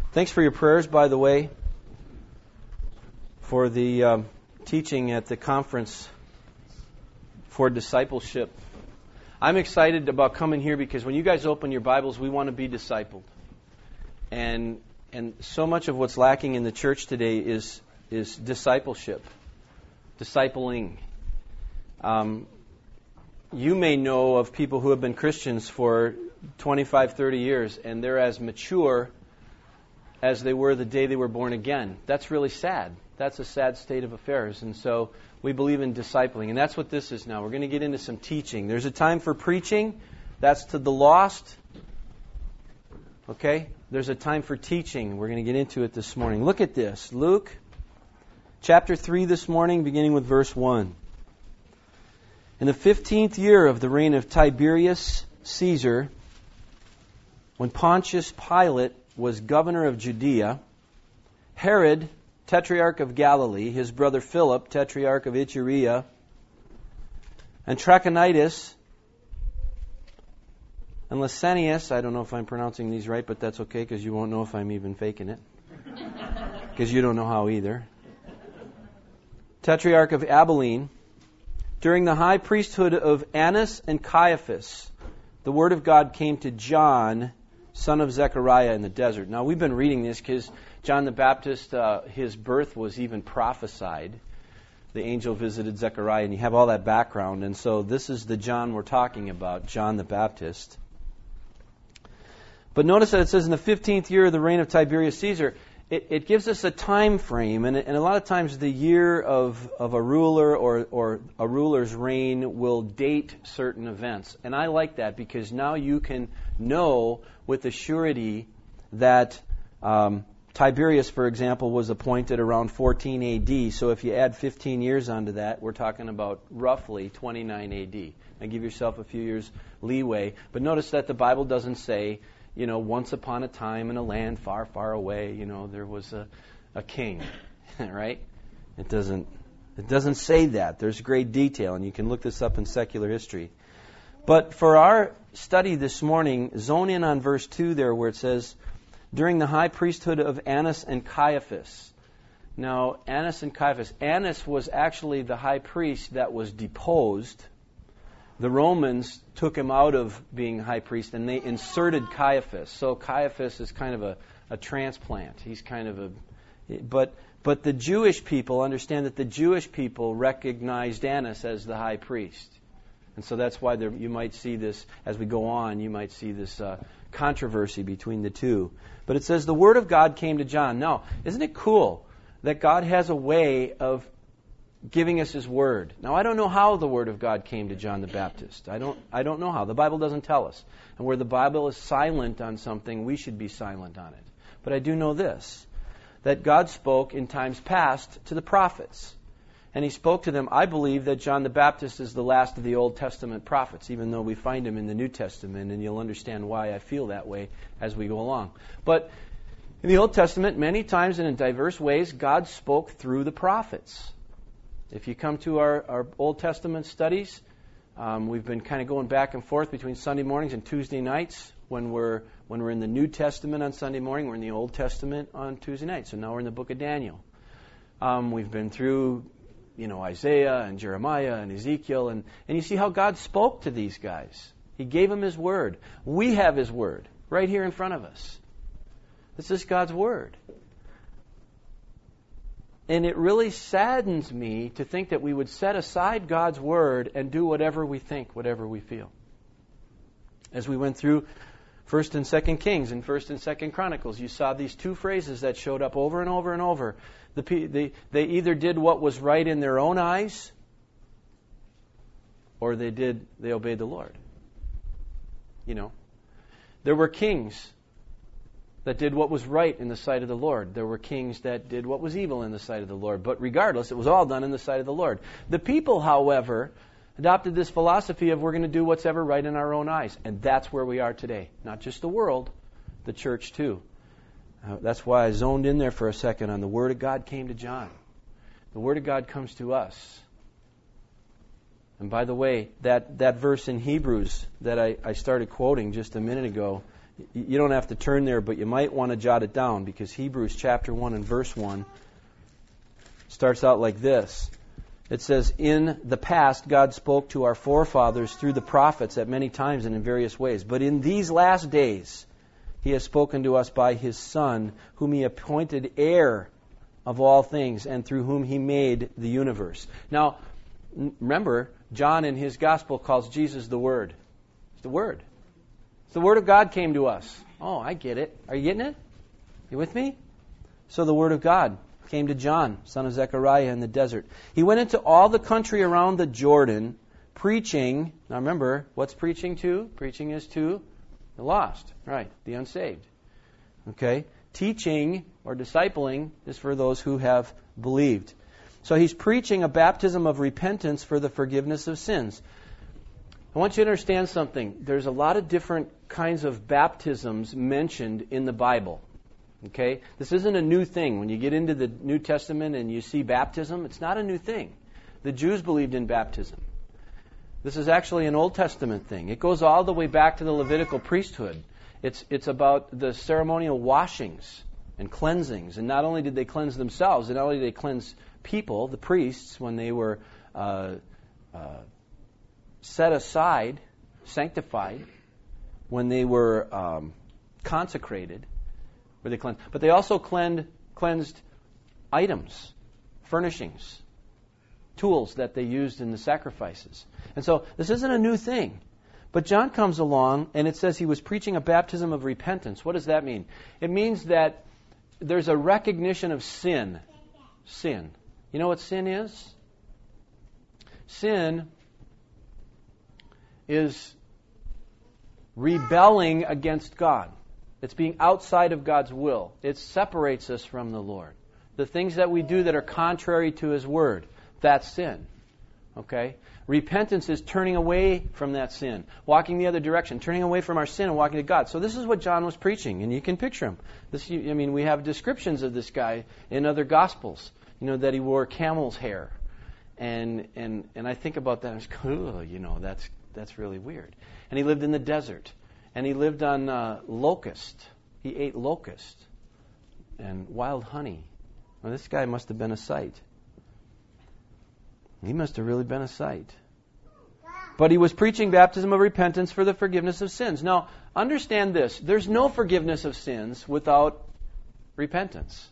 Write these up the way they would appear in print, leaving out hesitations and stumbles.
Thanks for your prayers, by the way, for the teaching at the conference for discipleship. I'm excited about coming here because when you guys open your Bibles, we want to be discipled. And so much of what's lacking in the church today is discipleship, discipling. You may know of people who have been Christians for 25, 30 years, and they're as mature as they were the day they were born again. That's really sad. That's a sad state of affairs. And so we believe in discipling. And that's what this is now. We're going to get into some teaching. There's a time for preaching. That's to the lost. Okay? There's a time for teaching. We're going to get into it this morning. Look at this. Luke chapter 3 this morning, beginning with verse 1. In the 15th year of the reign of Tiberius Caesar, when Pontius Pilate was governor of Judea, Herod, tetrarch of Galilee, his brother Philip, tetrarch of Iturea, and Trachonitis, and Lysanias, I don't know if I'm pronouncing these right, but that's okay because you won't know if I'm even faking it, because you don't know how either, tetrarch of Abilene, during the high priesthood of Annas and Caiaphas, the word of God came to John, son of Zechariah, in the desert. Now, we've been reading this because John the Baptist, his birth was even prophesied. The angel visited Zechariah, and you have all that background. And so this is the John we're talking about, John the Baptist. But notice that it says in the 15th year of the reign of Tiberius Caesar, it gives us a time frame, and a lot of times the year of a ruler or a ruler's reign will date certain events. And I like that because now you can know with a surety that Tiberius, for example, was appointed around 14 A.D. So if you add 15 years onto that, we're talking about roughly 29 A.D. Now give yourself a few years leeway. But notice that the Bible doesn't say, once upon a time in a land far, far away, there was a king, right? It doesn't say that. There's great detail, and you can look this up in secular history. But for our study this morning, zone in on verse 2 there where it says, during the high priesthood of Annas and Caiaphas. Now, Annas and Caiaphas. Annas was actually the high priest that was deposed. The Romans took him out of being high priest and they inserted Caiaphas. So Caiaphas is kind of a transplant. He's kind of but the Jewish people understand that the Jewish people recognized Annas as the high priest. And so that's why you might see this, as we go on, you might see this controversy between the two. But it says the word of God came to John. Now, isn't it cool that God has a way of giving us His Word? Now, I don't know how the Word of God came to John the Baptist. I don't know how. The Bible doesn't tell us. And where the Bible is silent on something, we should be silent on it. But I do know this, that God spoke in times past to the prophets. And He spoke to them. I believe that John the Baptist is the last of the Old Testament prophets, even though we find him in the New Testament, and you'll understand why I feel that way as we go along. But in the Old Testament, many times and in diverse ways, God spoke through the prophets. If you come to our Old Testament studies, we've been kind of going back and forth between Sunday mornings and Tuesday nights. When we're in the New Testament on Sunday morning, we're in the Old Testament on Tuesday night. So now we're in the book of Daniel. We've been through Isaiah and Jeremiah and Ezekiel, and you see how God spoke to these guys. He gave them His Word. We have His Word right here in front of us. This is God's Word. And it really saddens me to think that we would set aside God's Word and do whatever we think, whatever we feel. As we went through 1st and 2nd Kings and 1st and 2nd Chronicles, you saw these two phrases that showed up over and over and over. They either did what was right in their own eyes, or they obeyed the Lord. There were kings that did what was right in the sight of the Lord. There were kings that did what was evil in the sight of the Lord. But regardless, it was all done in the sight of the Lord. The people, however, adopted this philosophy of we're going to do what's ever right in our own eyes. And that's where we are today. Not just the world, the church too. That's why I zoned in there for a second on the Word of God came to John. The Word of God comes to us. And by the way, that verse in Hebrews that I started quoting just a minute ago You don't have to turn there, but you might want to jot it down, because Hebrews chapter 1 and verse 1 starts out like this. It says, in the past, God spoke to our forefathers through the prophets at many times and in various ways. But in these last days, He has spoken to us by His Son, whom He appointed heir of all things, and through whom He made the universe. Now, remember, John in his gospel calls Jesus the Word. It's the Word. It's the Word of God came to us. Oh, I get it. Are you getting it? You with me? So the Word of God came to John, son of Zechariah, in the desert. He went into all the country around the Jordan, preaching. Now remember, what's preaching to? Preaching is to the lost, right? The unsaved. Okay? Teaching or discipling is for those who have believed. So He's preaching a baptism of repentance for the forgiveness of sins. I want you to understand something. There's a lot of different kinds of baptisms mentioned in the Bible. Okay? This isn't a new thing. When you get into the New Testament and you see baptism, it's not a new thing. The Jews believed in baptism. This is actually an Old Testament thing. It goes all the way back to the Levitical priesthood. It's about the ceremonial washings and cleansings. And not only did they cleanse themselves, and not only did they cleanse people, the priests, when they were set aside, sanctified, when they were consecrated, where they cleansed, but they also cleansed items, furnishings, tools that they used in the sacrifices. And so this isn't a new thing. But John comes along, and it says he was preaching a baptism of repentance. What does that mean? It means that there's a recognition of sin. Sin. You know what sin is? Sin is rebelling against God. It's being outside of God's will. It separates us from the Lord. The things that we do that are contrary to His Word, that's sin. Okay? Repentance is turning away from that sin, walking the other direction, turning away from our sin and walking to God. So this is what John was preaching, and you can picture him. We have descriptions of this guy in other Gospels. You know, that he wore camel's hair. And I think about that and I go, that's really weird. And he lived in the desert. And he lived on locust. He ate locust and wild honey. Well, this guy must have been a sight. He must have really been a sight. But he was preaching baptism of repentance for the forgiveness of sins. Now, understand this. There's no forgiveness of sins without repentance.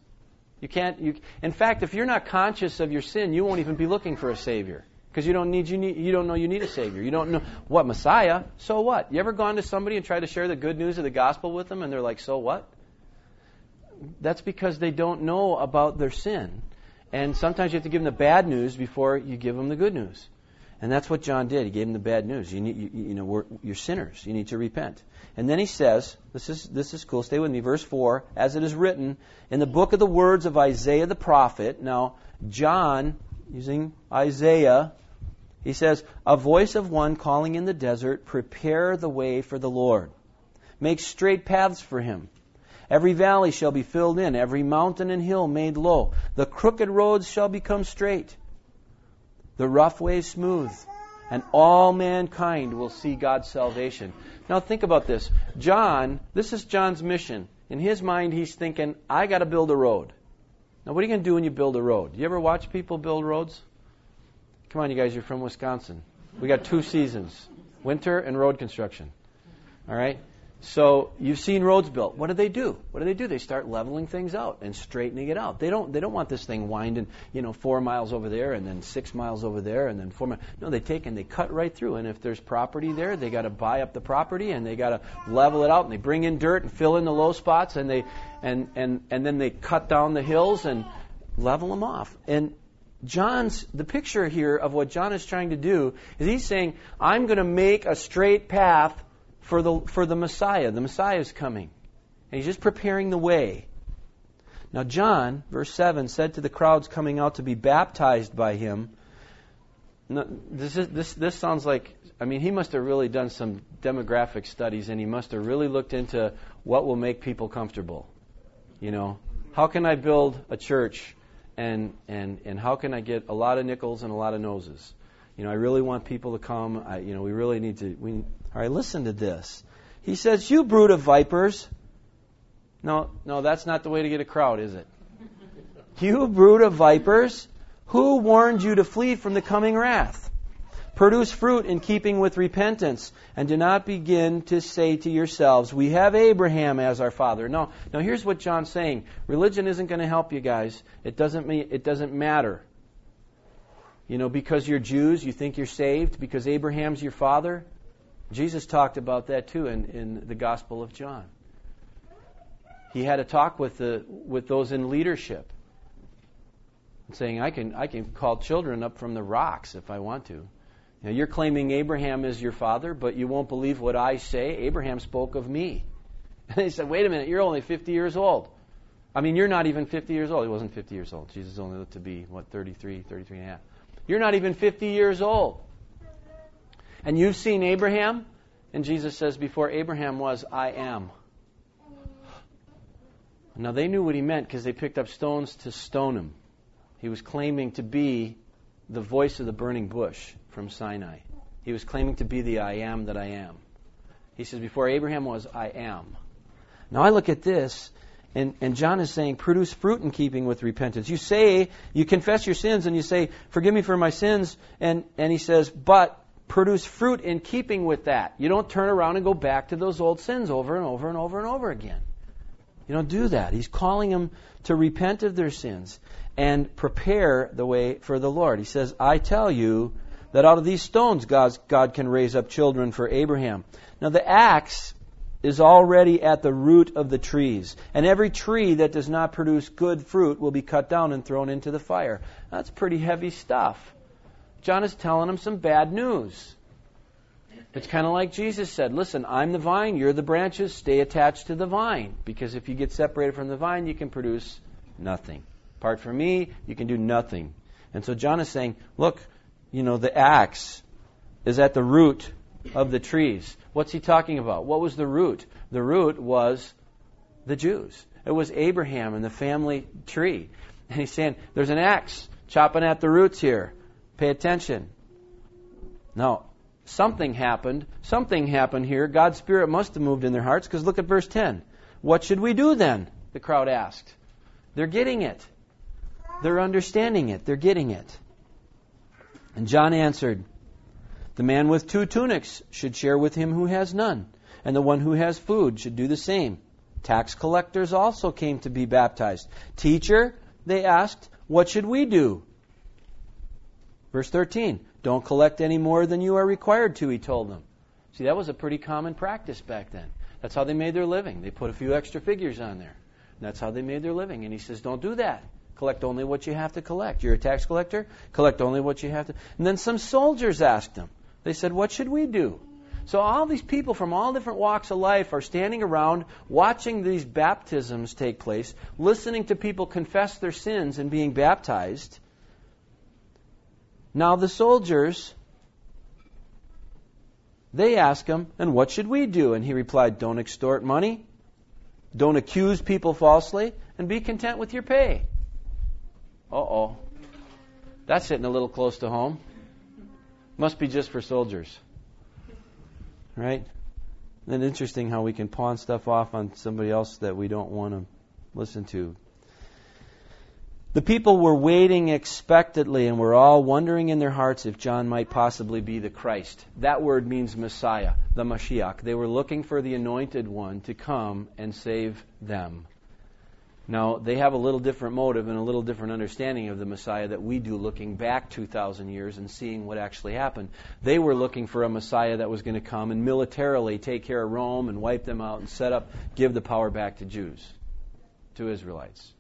In fact, if you're not conscious of your sin, you won't even be looking for a Savior. Because you don't know you need a Savior. You don't know what Messiah. So what? You ever gone to somebody and tried to share the good news of the gospel with them, and they're like, so what? That's because they don't know about their sin. And sometimes you have to give them the bad news before you give them the good news. And that's what John did. He gave them the bad news. You're sinners. You need to repent. And then he says, this is cool. Stay with me. Verse 4, as it is written in the book of the words of Isaiah the prophet. Now, John, using Isaiah, he says, a voice of one calling in the desert, prepare the way for the Lord. Make straight paths for Him. Every valley shall be filled in, every mountain and hill made low. The crooked roads shall become straight, the rough ways smooth, and all mankind will see God's salvation. Now think about this. This is John's mission. In his mind, he's thinking, I got to build a road. Now what are you going to do when you build a road? You ever watch people build roads? Come on, you guys, you're from Wisconsin. We got 2 seasons, winter and road construction. All right? So you've seen roads built. What do? They start leveling things out and straightening it out. They don't want this thing winding, 4 miles over there and then 6 miles over there and then 4 miles. No, they take and they cut right through. And if there's property there, they got to buy up the property and they got to level it out and they bring in dirt and fill in the low spots and then they cut down the hills and level them off. And the picture here of what John is trying to do is he's saying, I'm going to make a straight path for the Messiah. The Messiah is coming. And he's just preparing the way. Now John, verse 7, said to the crowds coming out to be baptized by him. Now, this sounds like, he must have really done some demographic studies and he must have really looked into what will make people comfortable. How can I build a church and how can I get a lot of nickels and a lot of noses? I really want people to come. We really need to. All right, listen to this. He says, you brood of vipers. No, that's not the way to get a crowd, is it? You brood of vipers, who warned you to flee from the coming wrath? Produce fruit in keeping with repentance, and do not begin to say to yourselves, we have Abraham as our father. No. Now here's what John's saying. Religion isn't going to help you guys. It doesn't matter. Because you're Jews, you think you're saved, because Abraham's your father. Jesus talked about that too in the Gospel of John. He had a talk with those in leadership, saying, I can call children up from the rocks if I want to. You're claiming Abraham is your father, but you won't believe what I say. Abraham spoke of me. And they said, wait a minute, you're only 50 years old. You're not even 50 years old. He wasn't 50 years old. Jesus only lived to be, 33 and a half. You're not even 50 years old. And you've seen Abraham? And Jesus says, before Abraham was, I am. Now they knew what he meant because they picked up stones to stone him. He was claiming to be the voice of the burning bush from Sinai. He was claiming to be the I am that I am. He says, before Abraham was, I am. Now I look at this, and John is saying, produce fruit in keeping with repentance. You confess your sins, and you say, forgive me for my sins, and he says, but produce fruit in keeping with that. You don't turn around and go back to those old sins over and over and over and over again. You don't do that. He's calling them to repent of their sins and prepare the way for the Lord. He says, I tell you that out of these stones God can raise up children for Abraham. Now the axe is already at the root of the trees, and every tree that does not produce good fruit will be cut down and thrown into the fire. That's pretty heavy stuff. John is telling them some bad news. It's kind of like Jesus said, listen, I'm the vine, you're the branches, stay attached to the vine, because if you get separated from the vine, you can produce nothing. Apart from me, you can do nothing. And so John is saying, look, the axe is at the root of the trees. What's he talking about? What was the root? The root was the Jews. It was Abraham and the family tree. And he's saying, there's an axe chopping at the roots here. Pay attention. Now, something happened here. God's Spirit must have moved in their hearts, because look at verse 10. What should we do then? The crowd asked. They're getting it. They're understanding it. They're getting it. And John answered, the man with 2 tunics should share with him who has none, and the one who has food should do the same. Tax collectors also came to be baptized. Teacher, they asked, what should we do? Verse 13, don't collect any more than you are required to, he told them. See, that was a pretty common practice back then. That's how they made their living. They put a few extra figures on there. And that's how they made their living. And he says, don't do that. Collect only what you have to collect. You're a tax collector? Collect only what you have to. And then some soldiers asked him. They said, what should we do? So all these people from all different walks of life are standing around watching these baptisms take place, listening to people confess their sins and being baptized. Now the soldiers, they ask him, and what should we do? And he replied, don't extort money, don't accuse people falsely, and be content with your pay. Uh-oh. That's hitting a little close to home. Must be just for soldiers. Right? Isn't it interesting how we can pawn stuff off on somebody else that we don't want to listen to? The people were waiting expectantly and were all wondering in their hearts if John might possibly be the Christ. That word means Messiah, the Mashiach. They were looking for the anointed one to come and save them. Now, they have a little different motive and a little different understanding of the Messiah that we do, looking back 2,000 years and seeing what actually happened. They were looking for a Messiah that was going to come and militarily take care of Rome and wipe them out and give the power back to Jews, to Israelites.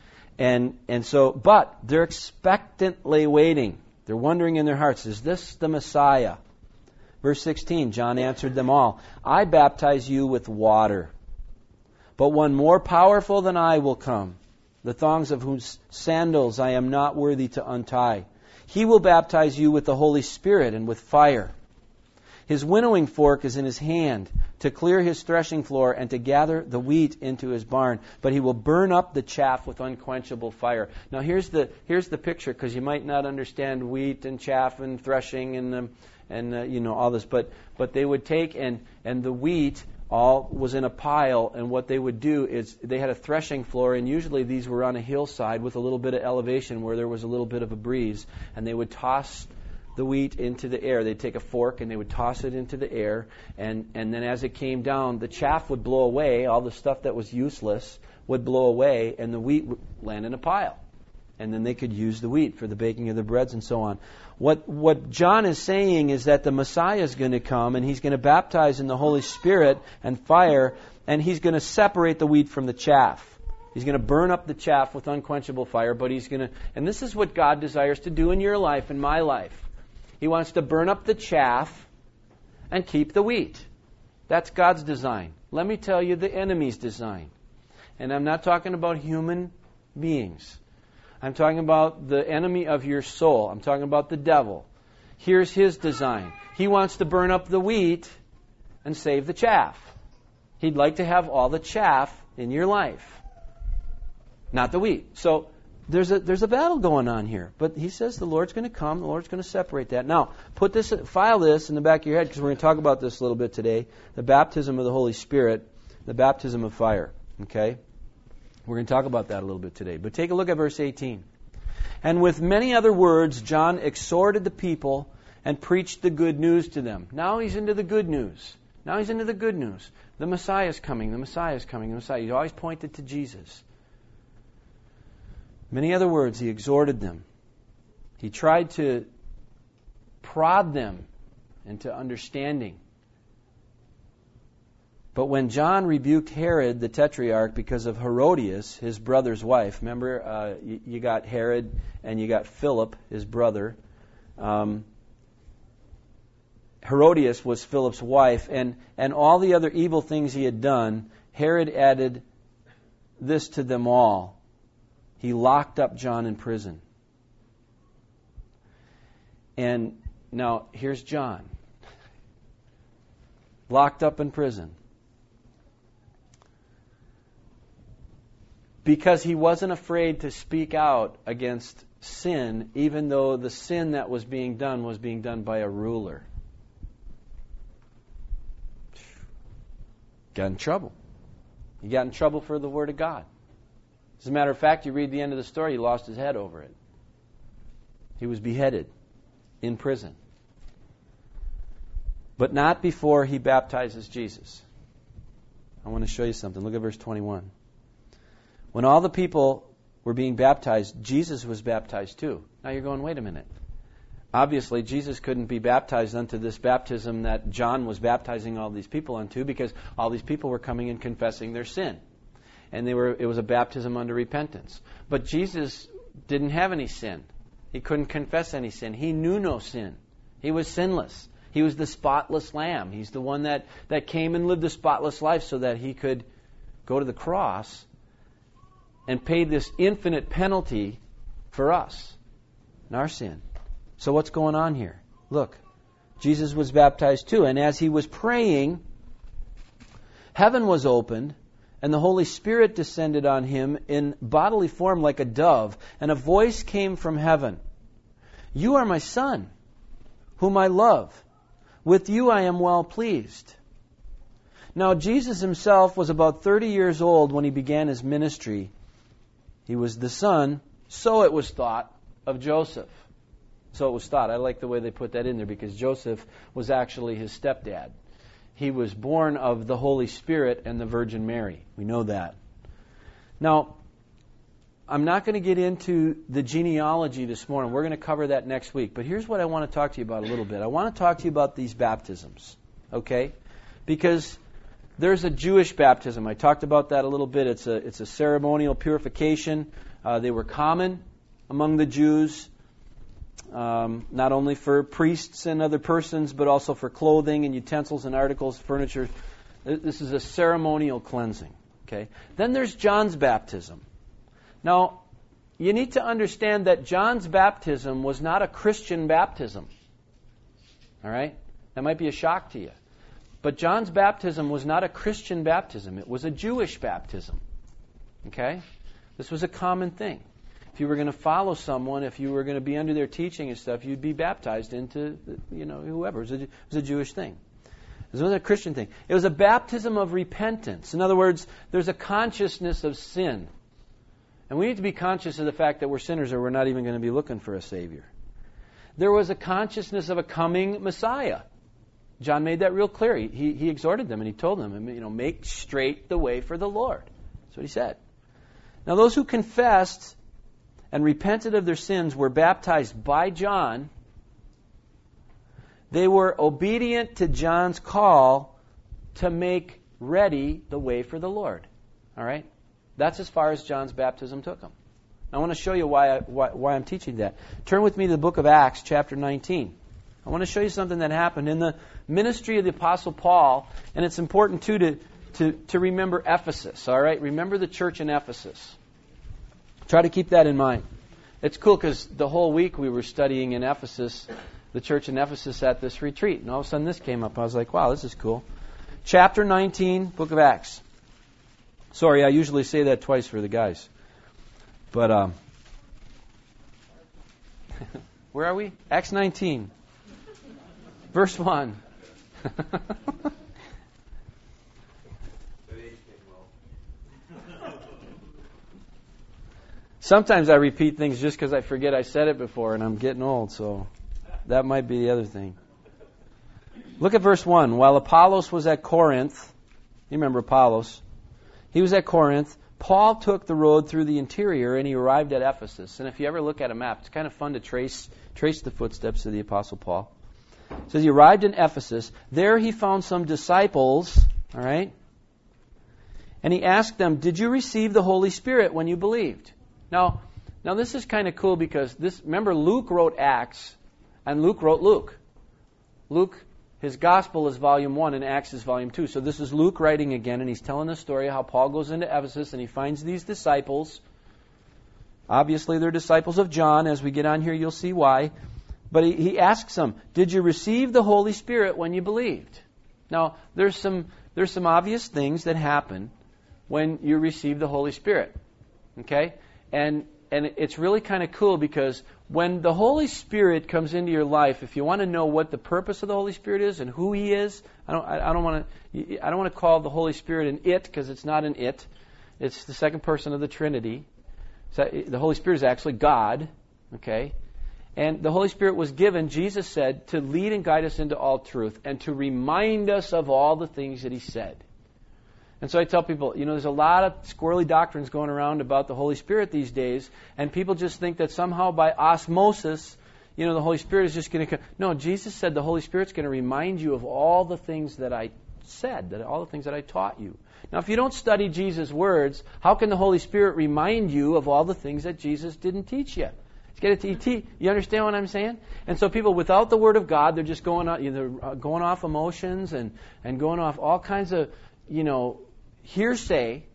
But they're expectantly waiting. They're wondering in their hearts, is this the Messiah? Verse 16, John answered them all, I baptize you with water. But one more powerful than I will come, the thongs of whose sandals I am not worthy to untie. He will baptize you with the Holy Spirit and with fire. His winnowing fork is in his hand to clear his threshing floor and to gather the wheat into his barn. But he will burn up the chaff with unquenchable fire. Now here's the picture, because you might not understand wheat and chaff and threshing and all this. But they would take and the wheat all was in a pile, and what they would do is they had a threshing floor, and usually these were on a hillside with a little bit of elevation where there was a little bit of a breeze, and they would toss the wheat into the air. They'd take a fork and they would toss it into the air, and then as it came down, the chaff would blow away, all the stuff that was useless would blow away, and the wheat would land in a pile. And then they could use the wheat for the baking of the breads and so on. What John is saying is that the Messiah is going to come, and he's going to baptize in the Holy Spirit and fire, and he's going to separate the wheat from the chaff. He's going to burn up the chaff with unquenchable fire, but he's going to, and this is what God desires to do in your life, in my life. He wants to burn up the chaff and keep the wheat. That's God's design. Let me tell you the enemy's design. And I'm not talking about human beings. I'm talking about the enemy of your soul. I'm talking about the devil. Here's his design. He wants to burn up the wheat and save the chaff. He'd like to have all the chaff in your life, not the wheat. So there's a battle going on here. But he says the Lord's going to come. The Lord's going to separate that. Now, file this in the back of your head, because we're going to talk about this a little bit today. The baptism of the Holy Spirit, the baptism of fire. Okay? We're going to talk about that a little bit today. But take a look at verse 18. And with many other words, John exhorted the people and preached the good news to them. Now he's into the good news. The Messiah is coming. The Messiah is coming. The Messiah. He always pointed to Jesus. Many other words, he exhorted them. He tried to prod them into understanding. But when John rebuked Herod the Tetrarch because of Herodias, his brother's wife, remember, you got Herod and you got Philip, his brother. Herodias was Philip's wife, and all the other evil things he had done, Herod added this to them all. He locked up John in prison. And now, here's John, locked up in prison. Because he wasn't afraid to speak out against sin, even though the sin that was being done by a ruler. Got in trouble. He got in trouble for the Word of God. As a matter of fact, you read the end of the story, he lost his head over it. He was beheaded in prison. But not before he baptizes Jesus. I want to show you something. Look at verse 21. When all the people were being baptized, Jesus was baptized too. Now you're going, wait a minute. Obviously, Jesus couldn't be baptized unto this baptism that John was baptizing all these people unto, because all these people were coming and confessing their sin. And it was a baptism unto repentance. But Jesus didn't have any sin. He couldn't confess any sin. He knew no sin. He was sinless. He was the spotless lamb. He's the one that came and lived a spotless life so that he could go to the cross and pay this infinite penalty for us and our sin. So what's going on here? Look, Jesus was baptized too, and as he was praying, heaven was opened, and the Holy Spirit descended on him in bodily form like a dove, and a voice came from heaven. You are my Son, whom I love. With you I am well pleased. Now Jesus himself was about 30 years old when he began his ministry. He was the son, so it was thought, of Joseph. So it was thought. I like the way they put that in there, because Joseph was actually his stepdad. He was born of the Holy Spirit and the Virgin Mary. We know that. Now, I'm not going to get into the genealogy this morning. We're going to cover that next week. But here's what I want to talk to you about a little bit. I want to talk to you about these baptisms, okay? Because there's a Jewish baptism. I talked about that a little bit. It's a ceremonial purification. They were common among the Jews, not only for priests and other persons, but also for clothing and utensils and articles, furniture. This is a ceremonial cleansing. Okay. Then there's John's baptism. Now, you need to understand that John's baptism was not a Christian baptism. All right? That might be a shock to you. But John's baptism was not a Christian baptism. It was a Jewish baptism. Okay? This was a common thing. If you were going to follow someone, if you were going to be under their teaching and stuff, you'd be baptized into, whoever. It was a Jewish thing. This wasn't a Christian thing. It was a baptism of repentance. In other words, there's a consciousness of sin. And we need to be conscious of the fact that we're sinners or we're not even going to be looking for a Savior. There was a consciousness of a coming Messiah. John made that real clear. He exhorted them and he told them, make straight the way for the Lord. That's what he said. Now those who confessed and repented of their sins were baptized by John. They were obedient to John's call to make ready the way for the Lord. All right? That's as far as John's baptism took them. I want to show you why I'm teaching that. Turn with me to the book of Acts, chapter 19. I want to show you something that happened in the ministry of the Apostle Paul, and it's important, too, to remember Ephesus. All right? Remember the church in Ephesus. Try to keep that in mind. It's cool because the whole week we were studying in Ephesus, the church in Ephesus at this retreat. And all of a sudden this came up. I was like, wow, this is cool. Chapter 19, book of Acts. Sorry, I usually say that twice for the guys. But, where are we? Acts 19. Verse 1. Sometimes I repeat things just because I forget I said it before and I'm getting old, so that might be the other thing. Look at verse 1. While Apollos was at Corinth, you remember Apollos, he was at Corinth, Paul took the road through the interior and he arrived at Ephesus. And if you ever look at a map, it's kind of fun to trace the footsteps of the Apostle Paul. It says he arrived in Ephesus. There he found some disciples, all right? And he asked them, did you receive the Holy Spirit when you believed? Now this is kind of cool because remember Luke wrote Acts and Luke wrote Luke. Luke, his gospel is volume 1 and Acts is volume 2. So this is Luke writing again and he's telling the story of how Paul goes into Ephesus and he finds these disciples. Obviously they're disciples of John. As we get on here you'll see why. But he asks them, did you receive the Holy Spirit when you believed? Now there's some obvious things that happen when you receive the Holy Spirit. Okay? And it's really kind of cool because when the Holy Spirit comes into your life, if you want to know what the purpose of the Holy Spirit is and who He is, I don't want to call the Holy Spirit an it because it's not an it. It's the second person of the Trinity. So the Holy Spirit is actually God. Okay, and the Holy Spirit was given, Jesus said, to lead and guide us into all truth and to remind us of all the things that He said. And so I tell people, there's a lot of squirrely doctrines going around about the Holy Spirit these days, and people just think that somehow by osmosis, the Holy Spirit is just going to come. No, Jesus said the Holy Spirit's going to remind you of all the things that I said, all the things that I taught you. Now, if you don't study Jesus' words, how can the Holy Spirit remind you of all the things that Jesus didn't teach you? You understand what I'm saying? And so people without the Word of God, they're just going off emotions and going off all kinds of, hearsay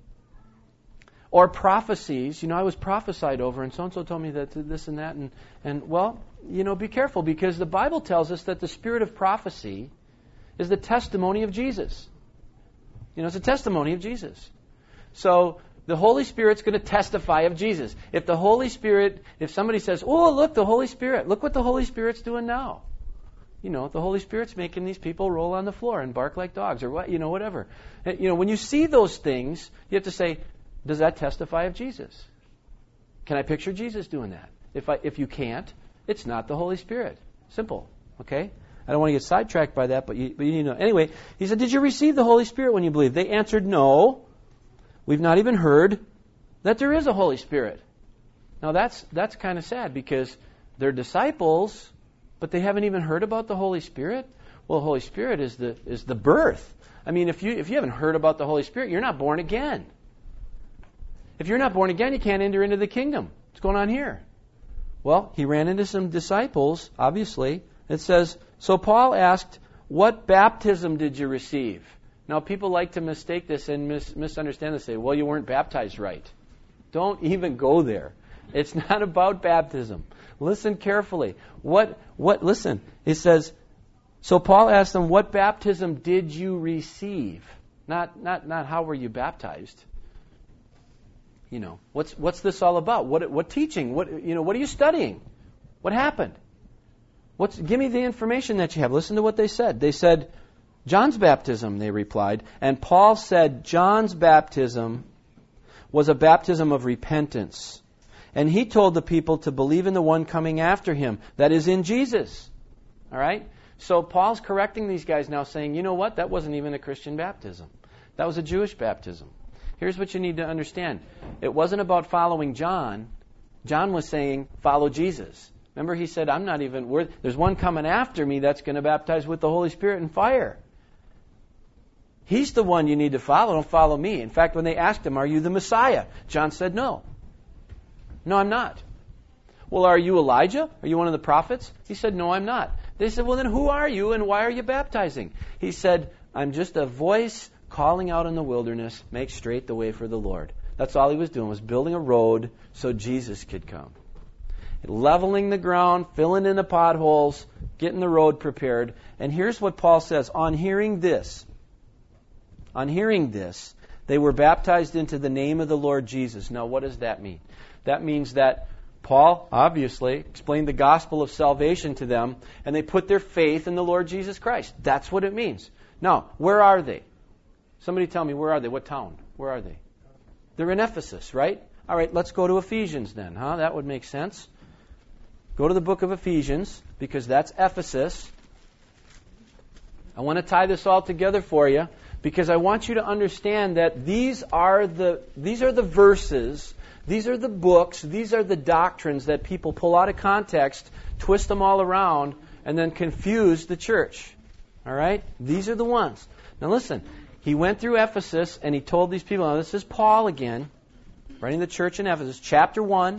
or prophecies. I was prophesied over and so-and-so told me that this and that. And well, be careful because the Bible tells us that the spirit of prophecy is the testimony of Jesus. It's a testimony of Jesus. So the Holy Spirit's going to testify of Jesus. If somebody says, oh, look, the Holy Spirit, look what the Holy Spirit's doing now. The Holy Spirit's making these people roll on the floor and bark like dogs or what, whatever. When you see those things, you have to say, does that testify of Jesus? Can I picture Jesus doing that? If you can't, it's not the Holy Spirit. Simple. Okay? I don't want to get sidetracked by that, but you need to know. Anyway, he said, did you receive the Holy Spirit when you believed? They answered, no. We've not even heard that there is a Holy Spirit. Now that's kind of sad because they're disciples, but they haven't even heard about the Holy Spirit. Well, the Holy Spirit is the birth. I mean, if you haven't heard about the Holy Spirit, you're not born again. If you're not born again, you can't enter into the kingdom. What's going on here? Well, he ran into some disciples, obviously. It says, so Paul asked, what baptism did you receive? Now, people like to mistake this and misunderstand this. Say, well, you weren't baptized right. Don't even go there. It's not about baptism. Listen carefully. Listen. It says, so Paul asked them, what baptism did you receive? Not how were you baptized? What's this all about? What teaching? What are you studying? What happened? Give me the information that you have. Listen to what they said. They said, John's baptism, they replied. And Paul said John's baptism was a baptism of repentance. And he told the people to believe in the one coming after him, that is, in Jesus. All right? So Paul's correcting these guys now, saying, you know what? That wasn't even a Christian baptism. That was a Jewish baptism. Here's what you need to understand. It wasn't about following John. John was saying, follow Jesus. Remember, he said, I'm not even worth. There's one coming after me that's going to baptize with the Holy Spirit and fire. He's the one you need to follow. Don't follow me. In fact, when they asked him, are you the Messiah? John said, no. No, I'm not. Well, are you Elijah? Are you one of the prophets? He said, no, I'm not. They said, well, then who are you and why are you baptizing? He said, I'm just a voice calling out in the wilderness, make straight the way for the Lord. That's all he was doing, was building a road so Jesus could come. Leveling the ground, filling in the potholes, getting the road prepared. And here's what Paul says. On hearing this, they were baptized into the name of the Lord Jesus. Now, what does that mean? That means that Paul, obviously, explained the gospel of salvation to them, and they put their faith in the Lord Jesus Christ. That's what it means. Now, where are they? Somebody tell me, where are they? What town? Where are they? They're in Ephesus, right? All right, let's go to Ephesians then, huh? That would make sense. Go to the book of Ephesians, because that's Ephesus. I want to tie this all together for you, because I want you to understand that these are the verses, these are the books, these are the doctrines that people pull out of context, twist them all around, and then confuse the church. All right? These are the ones. Now listen, he went through Ephesus and he told these people, now this is Paul again, writing the church in Ephesus, chapter 1,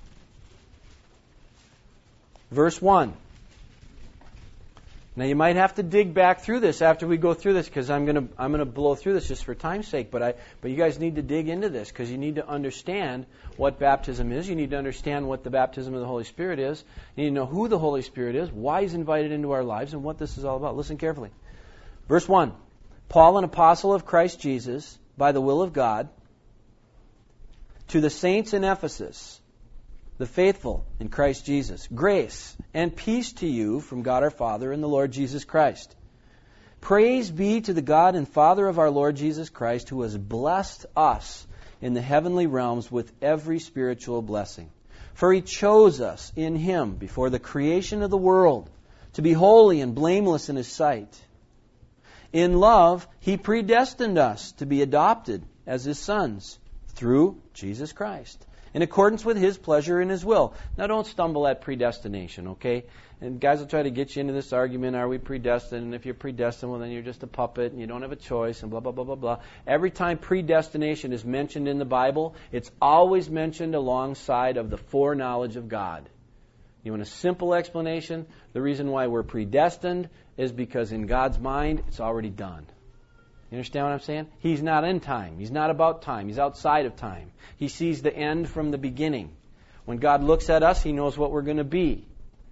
verse 1. Now you might have to dig back through this after we go through this, because I'm gonna blow through this just for time's sake. But you guys need to dig into this, because you need to understand what baptism is. You need to understand what the baptism of the Holy Spirit is. You need to know who the Holy Spirit is, why He's invited into our lives, and what this is all about. Listen carefully. Verse 1. Paul, an apostle of Christ Jesus, by the will of God, to the saints in Ephesus, the faithful in Christ Jesus, grace and peace to you from God our Father and the Lord Jesus Christ. Praise be to the God and Father of our Lord Jesus Christ, who has blessed us in the heavenly realms with every spiritual blessing. For He chose us in Him before the creation of the world to be holy and blameless in His sight. In love, He predestined us to be adopted as His sons through Jesus Christ, in accordance with His pleasure and His will. Now don't stumble at predestination, okay? And guys will try to get you into this argument, are we predestined? And if you're predestined, well then you're just a puppet and you don't have a choice and blah, blah, blah, blah, blah. Every time predestination is mentioned in the Bible, it's always mentioned alongside of the foreknowledge of God. You want a simple explanation? The reason why we're predestined is because in God's mind, it's already done. You understand what I'm saying? He's not in time. He's not about time. He's outside of time. He sees the end from the beginning. When God looks at us, He knows what we're going to be.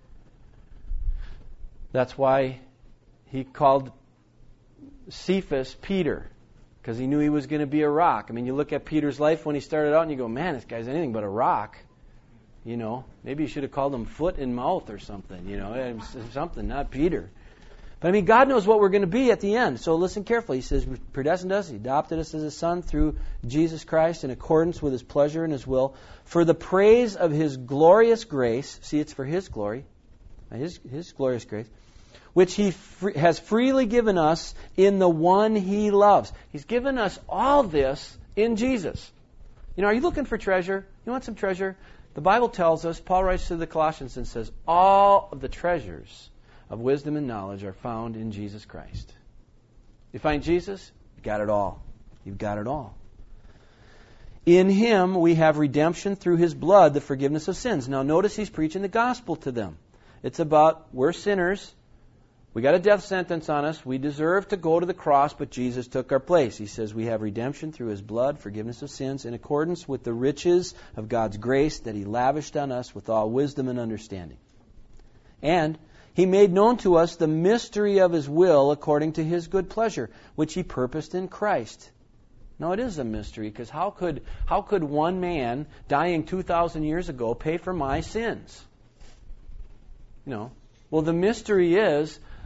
That's why He called Cephas Peter, because He knew he was going to be a rock. I mean, you look at Peter's life when he started out and you go, man, this guy's anything but a rock. You know, maybe you should have called him foot and mouth or something, you know, something, not Peter. But I mean, God knows what we're going to be at the end. So listen carefully. He says, predestined us, He adopted us as His Son through Jesus Christ in accordance with His pleasure and His will, for the praise of His glorious grace. See, it's for His glory, His glorious grace, which He has freely given us in the one He loves. He's given us all this in Jesus. You know, are you looking for treasure? You want some treasure? The Bible tells us, Paul writes to the Colossians and says, all of the treasures of wisdom and knowledge are found in Jesus Christ. You find Jesus, you've got it all. You've got it all. In Him we have redemption through His blood, the forgiveness of sins. Now notice he's preaching the gospel to them. It's about, we're sinners. We got a death sentence on us. We deserve to go to the cross, but Jesus took our place. He says we have redemption through His blood, forgiveness of sins, in accordance with the riches of God's grace that He lavished on us with all wisdom and understanding. And He made known to us the mystery of His will according to His good pleasure, which He purposed in Christ. Now it is a mystery, because how could one man dying 2,000 years ago pay for my sins? You know, well, the mystery is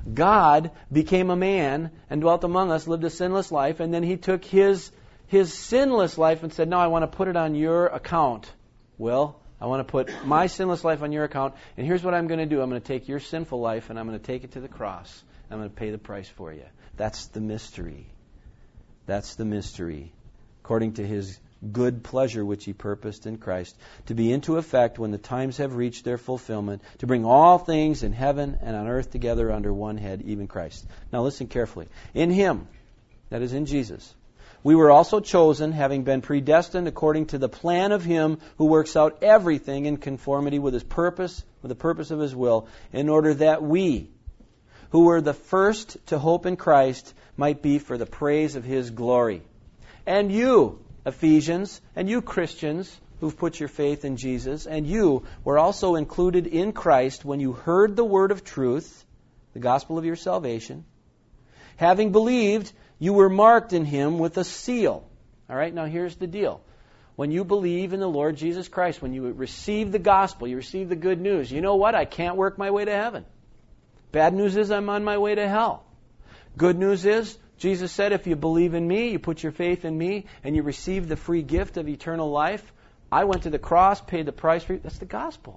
God became a man and dwelt among us, lived a sinless life, and then He took His sinless life and said, "No, I want to put it on your account. Will, I want to put my sinless life on your account, and here's what I'm going to do. I'm going to take your sinful life and I'm going to take it to the cross. I'm going to pay the price for you." That's the mystery. That's the mystery. According to His good pleasure which He purposed in Christ, to be into effect when the times have reached their fulfillment, to bring all things in heaven and on earth together under one head, even Christ. Now listen carefully. In Him, that is in Jesus, we were also chosen, having been predestined according to the plan of Him who works out everything in conformity with His purpose, with the purpose of His will, in order that we, who were the first to hope in Christ, might be for the praise of His glory. And you, Ephesians, and you Christians who've put your faith in Jesus, and you were also included in Christ when you heard the word of truth, the gospel of your salvation. Having believed, you were marked in Him with a seal. All right, now here's the deal. When you believe in the Lord Jesus Christ, when you receive the gospel, you receive the good news, you know what? I can't work my way to heaven. Bad news is I'm on my way to hell. Good news is, Jesus said, if you believe in me, you put your faith in me, and you receive the free gift of eternal life, I went to the cross, paid the price for you. That's the gospel.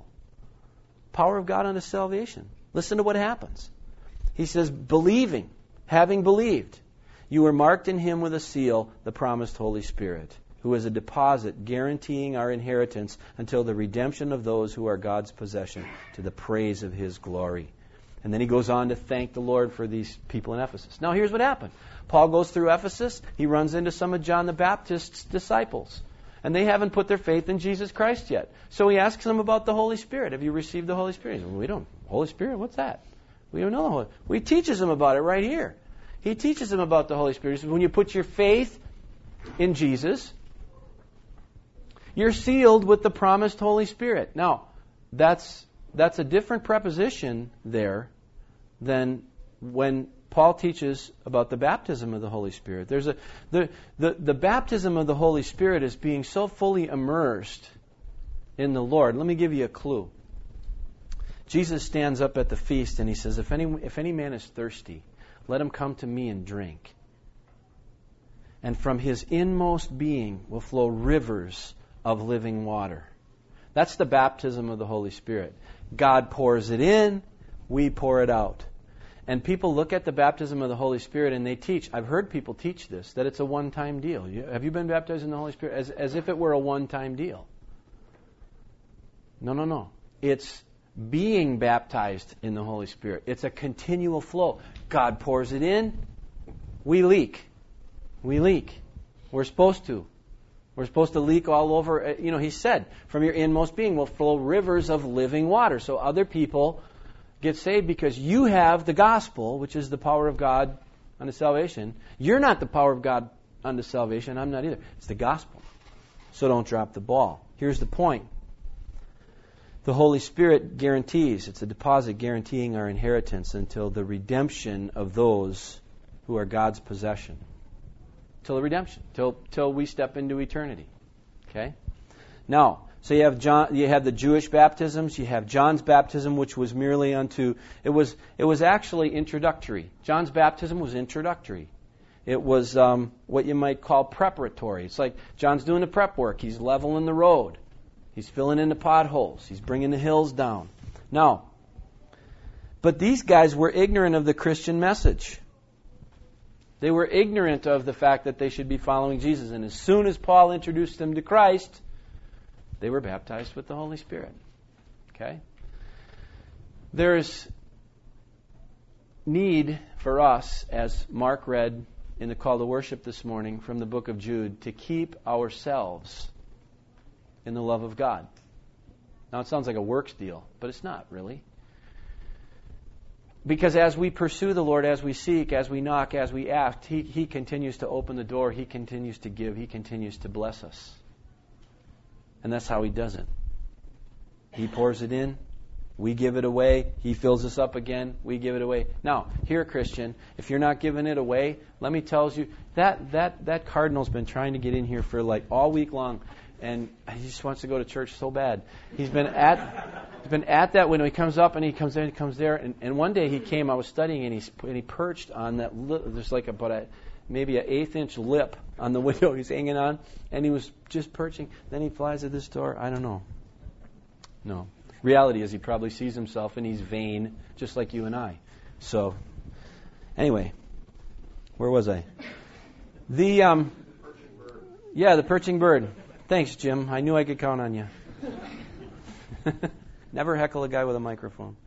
Power of God unto salvation. Listen to what happens. He says, believing, having believed, you were marked in Him with a seal, the promised Holy Spirit, who is a deposit guaranteeing our inheritance until the redemption of those who are God's possession, to the praise of His glory. And then he goes on to thank the Lord for these people in Ephesus. Now here's what happened. Paul goes through Ephesus. He runs into some of John the Baptist's disciples. And they haven't put their faith in Jesus Christ yet. So he asks them about the Holy Spirit. Have you received the Holy Spirit? He says, well, we don't. Holy Spirit? What's that? We don't know the Holy Spirit. He teaches them about it right here. He teaches them about the Holy Spirit. He says, when you put your faith in Jesus, you're sealed with the promised Holy Spirit. Now, that's a different preposition there than when Paul teaches about the baptism of the Holy Spirit. There's the baptism of the Holy Spirit is being so fully immersed in the Lord. Let me give you a clue. Jesus stands up at the feast and He says, if any man is thirsty, let him come to me and drink. And from his inmost being will flow rivers of living water. That's the baptism of the Holy Spirit. God pours it in, we pour it out. And people look at the baptism of the Holy Spirit and they teach, I've heard people teach this, that it's a one-time deal. Have you been baptized in the Holy Spirit? As if it were a one-time deal. No. It's being baptized in the Holy Spirit. It's a continual flow. God pours it in, we leak. We're supposed to. We're supposed to leak all over. He said, from your inmost being will flow rivers of living water. So other people get saved because you have the gospel, which is the power of God unto salvation. You're not the power of God unto salvation. I'm not either. It's the gospel. So don't drop the ball. Here's the point. The Holy Spirit guarantees. It's a deposit guaranteeing our inheritance until the redemption of those who are God's possession. Till the redemption. Till we step into eternity. Okay? Now, so you have the Jewish baptisms, you have John's baptism, which was merely it was actually introductory. John's baptism was introductory. It was what you might call preparatory. It's like John's doing the prep work. He's leveling the road. He's filling in the potholes. He's bringing the hills down. Now, but these guys were ignorant of the Christian message. They were ignorant of the fact that they should be following Jesus. And as soon as Paul introduced them to Christ, they were baptized with the Holy Spirit. Okay? There's need for us, as Mark read in the call to worship this morning from the book of Jude, to keep ourselves in the love of God. Now it sounds like a works deal, but it's not really. Because as we pursue the Lord, as we seek, as we knock, as we ask, He continues to open the door, He continues to give, He continues to bless us. And that's how He does it. He pours it in, We give it away. He fills us up again. We give it away. Now, here, Christian, if you're not giving it away, let me tell you, that cardinal's been trying to get in here for like all week long, and he just wants to go to church so bad. He's been at that window. He comes up and he comes there and he comes there. And one day he came, I was studying, and he perched on that, there's like maybe an 1/8-inch lip on the window he's hanging on, and he was just perching. Then he flies at this door. I don't know. No. Reality is he probably sees himself and he's vain, just like you and I. So, anyway, where was I? The perching bird. Thanks, Jim. I knew I could count on you. Never heckle a guy with a microphone.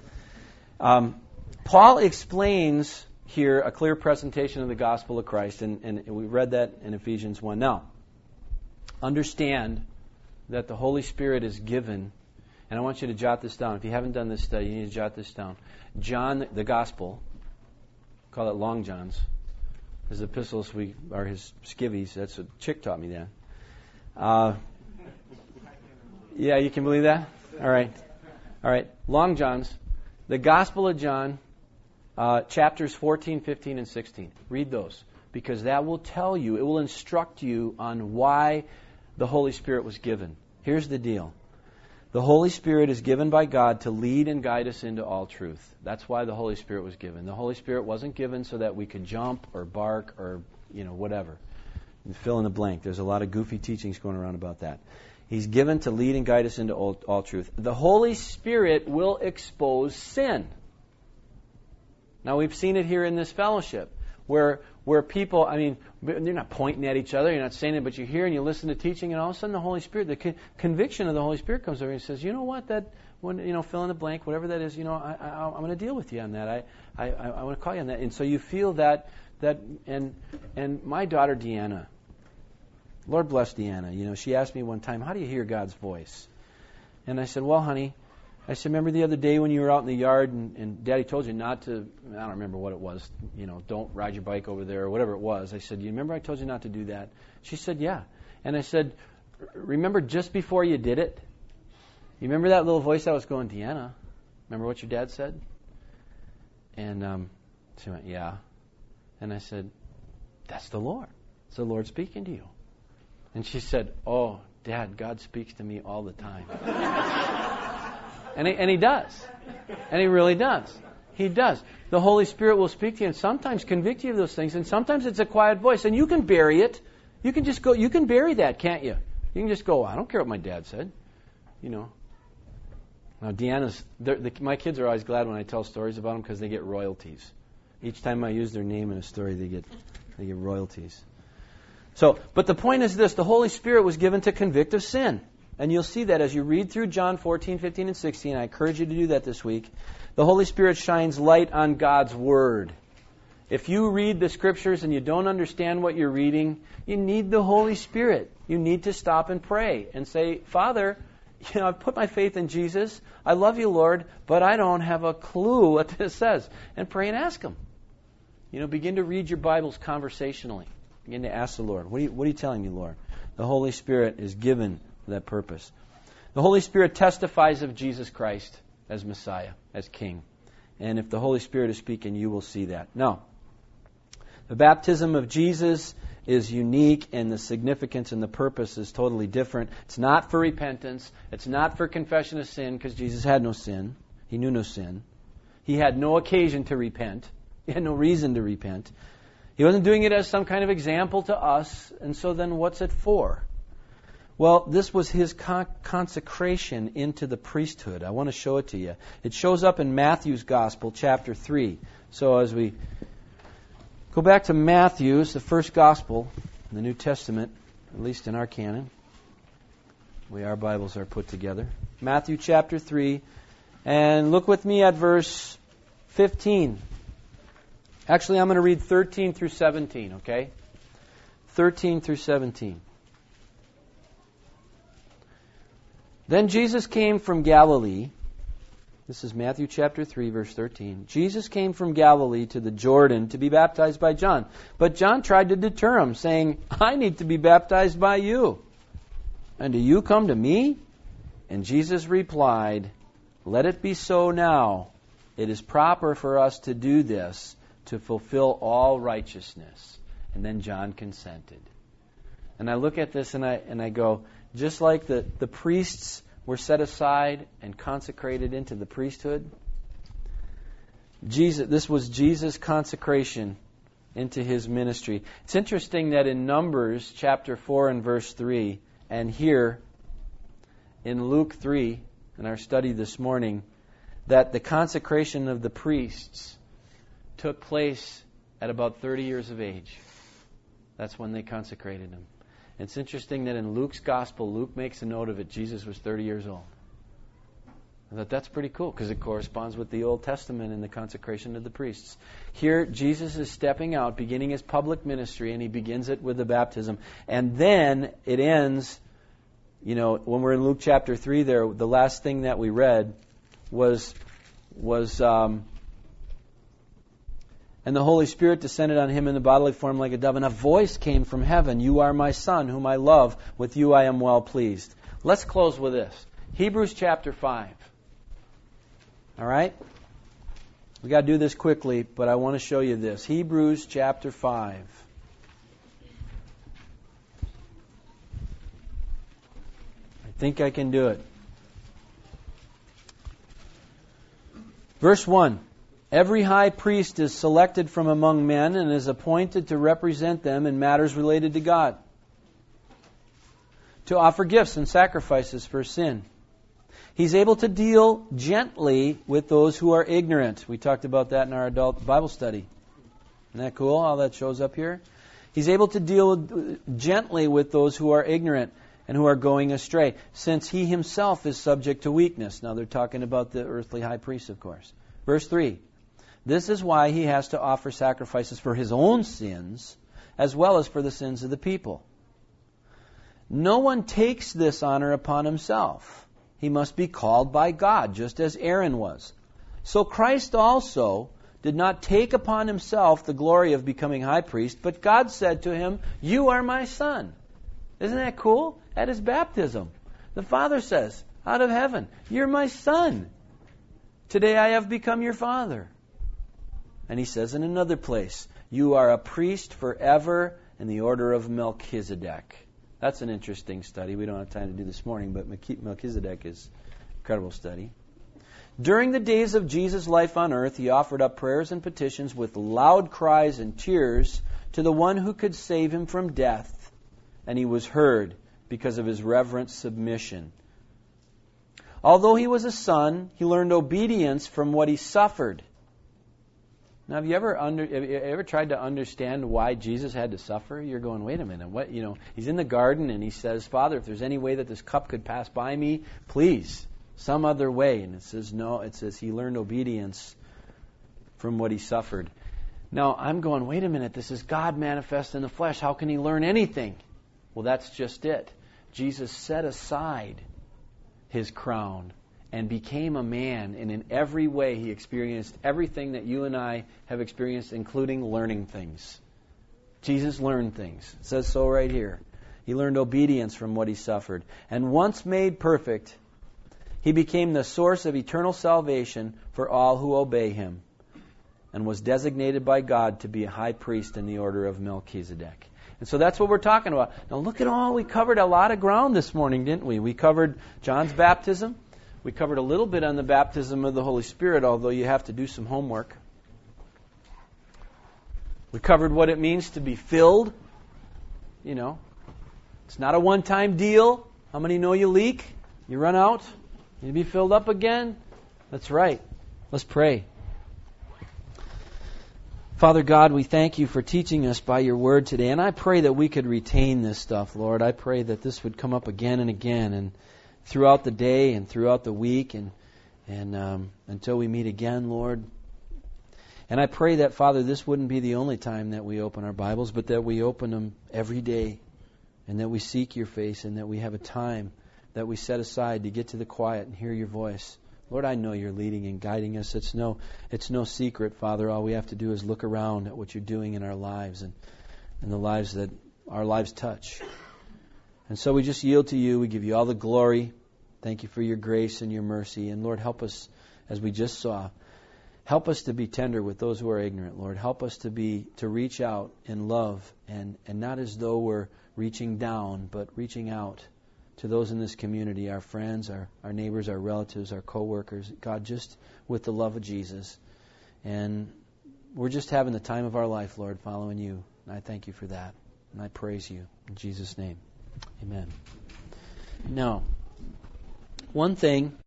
Paul explains here a clear presentation of the gospel of Christ, and we read that in Ephesians 1. Now, understand that the Holy Spirit is given. And I want you to jot this down. If you haven't done this study, you need to jot this down. John, the Gospel, call it Long John's. His epistles are his skivvies. That's what Chick taught me that. Yeah, you can believe that? All right. Long John's. The Gospel of John, chapters 14, 15, and 16. Read those, because that will tell you, it will instruct you on why the Holy Spirit was given. Here's the deal. The Holy Spirit is given by God to lead and guide us into all truth. That's why the Holy Spirit was given. The Holy Spirit wasn't given so that we could jump or bark or, whatever. And fill in the blank. There's a lot of goofy teachings going around about that. He's given to lead and guide us into all truth. The Holy Spirit will expose sin. Now, we've seen it here in this fellowship, where people, they're not pointing at each other, you're not saying it, but you hear and you listen to teaching, and all of a sudden the Holy Spirit, the conviction of the Holy Spirit comes over and says, you know what, fill in the blank, whatever that is, I'm going to deal with you on that. I want to call you on that. And so you feel that and my daughter Deanna, Lord bless Deanna, she asked me one time, how do you hear God's voice? And I said, well, honey, remember the other day when you were out in the yard and Daddy told you not to, I don't remember what it was, don't ride your bike over there or whatever it was. I said, you remember I told you not to do that? She said, yeah. And I said, remember just before you did it? You remember that little voice that was going, Deanna, remember what your dad said? And she went, yeah. And I said, that's the Lord. It's the Lord speaking to you. And she said, oh, Dad, God speaks to me all the time. And he does. And he really does. He does. The Holy Spirit will speak to you and sometimes convict you of those things, and sometimes it's a quiet voice, and you can bury it. You can just go, you can bury that, can't you? You can just go, I don't care what my dad said. Now, my kids are always glad when I tell stories about them because they get royalties. Each time I use their name in a story, they get royalties. So, but the point is this, the Holy Spirit was given to convict of sin. And you'll see that as you read through John 14, 15, and 16. I encourage you to do that this week. The Holy Spirit shines light on God's Word. If you read the Scriptures and you don't understand what you're reading, you need the Holy Spirit. You need to stop and pray and say, Father, I've put my faith in Jesus. I love you, Lord, but I don't have a clue what this says. And pray and ask Him. Begin to read your Bibles conversationally. Begin to ask the Lord, what are you telling me, Lord? The Holy Spirit is given for that purpose. The Holy Spirit testifies of Jesus Christ as Messiah, as King. And if the Holy Spirit is speaking, you will see that. Now, the baptism of Jesus is unique, and the significance and the purpose is totally different. It's not for repentance. It's not for confession of sin, because Jesus had no sin. He knew no sin. He had no occasion to repent. He had no reason to repent. He wasn't doing it as some kind of example to us, and so then what's it for? Well, this was His consecration into the priesthood. I want to show it to you. It shows up in Matthew's Gospel, chapter 3. So as we go back to Matthew, it's the first Gospel in the New Testament, at least in our canon. The way our Bibles are put together. Matthew chapter 3. And look with me at verse 15. Actually, I'm going to read 13 through 17, okay? 13 through 17. Then Jesus came from Galilee. This is Matthew chapter 3, verse 13. Jesus came from Galilee to the Jordan to be baptized by John. But John tried to deter him, saying, I need to be baptized by you. And do you come to me? And Jesus replied, Let it be so now. It is proper for us to do this to fulfill all righteousness. And then John consented. And I look at this and I go, just like the priests were set aside and consecrated into the priesthood, this was Jesus' consecration into his ministry. It's interesting that in Numbers chapter 4 and verse 3, and here in Luke 3, in our study this morning, that the consecration of the priests took place at about 30 years of age. That's when they consecrated them. It's interesting that in Luke's gospel, Luke makes a note of it. Jesus was 30 years old. I thought that's pretty cool because it corresponds with the Old Testament and the consecration of the priests. Here, Jesus is stepping out, beginning his public ministry, and he begins it with the baptism. And then it ends, when we're in Luke chapter 3 there, the last thing that we read was and the Holy Spirit descended on him in the bodily form like a dove, and a voice came from heaven, "You are my Son, whom I love. With you I am well pleased." Let's close with this. Hebrews chapter 5. All right? We got to do this quickly, but I want to show you this. Hebrews chapter 5. I think I can do it. Verse 1. Every high priest is selected from among men and is appointed to represent them in matters related to God, to offer gifts and sacrifices for sin. He's able to deal gently with those who are ignorant. We talked about that in our adult Bible study. Isn't that cool, how that shows up here? He's able to deal gently with those who are ignorant and who are going astray, since he himself is subject to weakness. Now they're talking about the earthly high priest, of course. Verse 3. This is why he has to offer sacrifices for his own sins, as well as for the sins of the people. No one takes this honor upon himself. He must be called by God, just as Aaron was. So Christ also did not take upon himself the glory of becoming high priest, but God said to him, "You are my Son." Isn't that cool? At his baptism, the Father says, out of heaven, "You're my Son. Today I have become your Father." And he says in another place, "You are a priest forever in the order of Melchizedek." That's an interesting study. We don't have time to do this morning, but Melchizedek is an incredible study. During the days of Jesus' life on earth, he offered up prayers and petitions with loud cries and tears to the one who could save him from death, and he was heard because of his reverent submission. Although he was a son, he learned obedience from what he suffered. Now, have you ever tried to understand why Jesus had to suffer? You're going, wait a minute, what? He's in the garden and he says, "Father, if there's any way that this cup could pass by me, please, some other way." And it says, no, it says he learned obedience from what he suffered. Now, I'm going, wait a minute, this is God manifest in the flesh. How can he learn anything? Well, that's just it. Jesus set aside his crown and became a man, and in every way he experienced everything that you and I have experienced, including learning things. Jesus learned things. It says so right here. He learned obedience from what he suffered. And once made perfect, he became the source of eternal salvation for all who obey him, and was designated by God to be a high priest in the order of Melchizedek. And so that's what we're talking about. Now look at all, we covered a lot of ground this morning, didn't we? We covered John's baptism. We covered a little bit on the baptism of the Holy Spirit, although you have to do some homework. We covered what it means to be filled. It's not a one-time deal. How many know you leak? You run out? You be filled up again? That's right. Let's pray. Father God, we thank you for teaching us by your word today, and I pray that we could retain this stuff, Lord. I pray that this would come up again and again, and throughout the day and throughout the week and until we meet again, Lord. And I pray that, Father, this wouldn't be the only time that we open our Bibles, but that we open them every day, and that we seek your face, and that we have a time that we set aside to get to the quiet and hear your voice. Lord, I know you're leading and guiding us. It's no secret, Father. All we have to do is look around at what you're doing in our lives and the lives that our lives touch. And so we just yield to you. We give you all the glory. Thank you for your grace and your mercy. And Lord, help us, as we just saw, help us to be tender with those who are ignorant, Lord. Help us to reach out in love and not as though we're reaching down, but reaching out to those in this community, our friends, our neighbors, our relatives, our co-workers. God, just with the love of Jesus. And we're just having the time of our life, Lord, following you. And I thank you for that. And I praise you. In Jesus' name, amen. Now, one thing